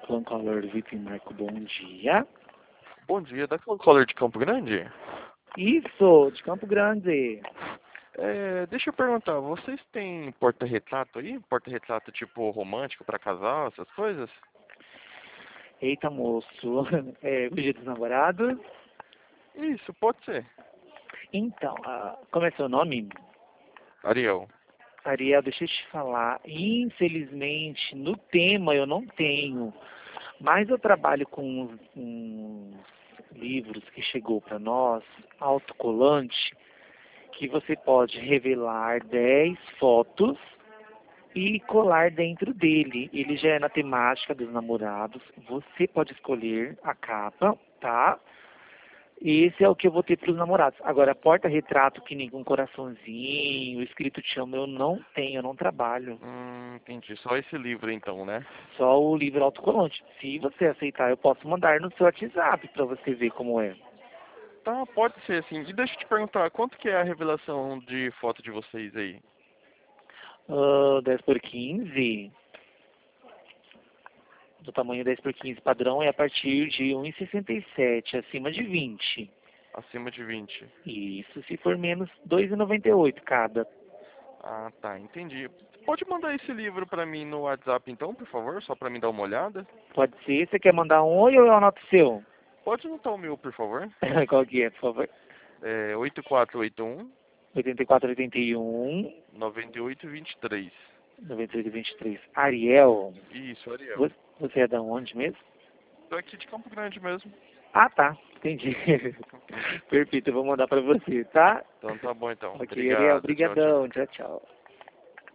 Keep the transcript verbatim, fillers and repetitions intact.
Clone Color Vitor Marco, bom dia. Bom dia, da Clone Color de Campo Grande? Isso, de Campo Grande. É, deixa eu perguntar, vocês têm porta-retrato aí? Porta-retrato tipo romântico para casal, essas coisas? Eita, moço. É, o dia dos namorados? Isso, pode ser. Então, ah, como é seu nome? Ariel. Ariel, deixa eu te falar. Infelizmente, no tema eu não tenho. Mas eu trabalho com uns, uns livros que chegou para nós, autocolante, que você pode revelar dez fotos e colar dentro dele. Ele já é na temática dos namorados. Você pode escolher a capa, tá? Esse é o que eu vou ter para os namorados. Agora, porta-retrato que nem com coraçãozinho, escrito te amo, eu não tenho, eu não trabalho. Hum, entendi. Só esse livro então, né? Só o livro autocolante. Se você aceitar, eu posso mandar no seu WhatsApp para você ver como é. Tá, pode ser assim. E deixa eu te perguntar, quanto que é a revelação de foto de vocês aí? Uh, dez por quinze. Do tamanho dez por quinze padrão é a partir de um e sessenta e sete, acima de vinte. Acima de vinte. Isso, se for menos, dois e noventa e oito cada. Ah, tá, entendi. Pode mandar esse livro pra mim no WhatsApp então, por favor, só pra mim dar uma olhada? Pode ser, você quer mandar um oi ou eu anoto o seu? Pode anotar o meu, por favor. Qual que é, por favor? É oito quatro oito um, oitenta e quatro, oitenta e um, nove oito dois três. noventa e oito, vinte e três. Ariel, Isso, Ariel. vo- você é da onde mesmo? Tô aqui de Campo Grande mesmo. Ah, tá, entendi. Perfeito, eu vou mandar pra você, tá? Então tá bom então. Ok, Ariel, Obrigado, tchau, tchau. brigadão, tchau, tchau.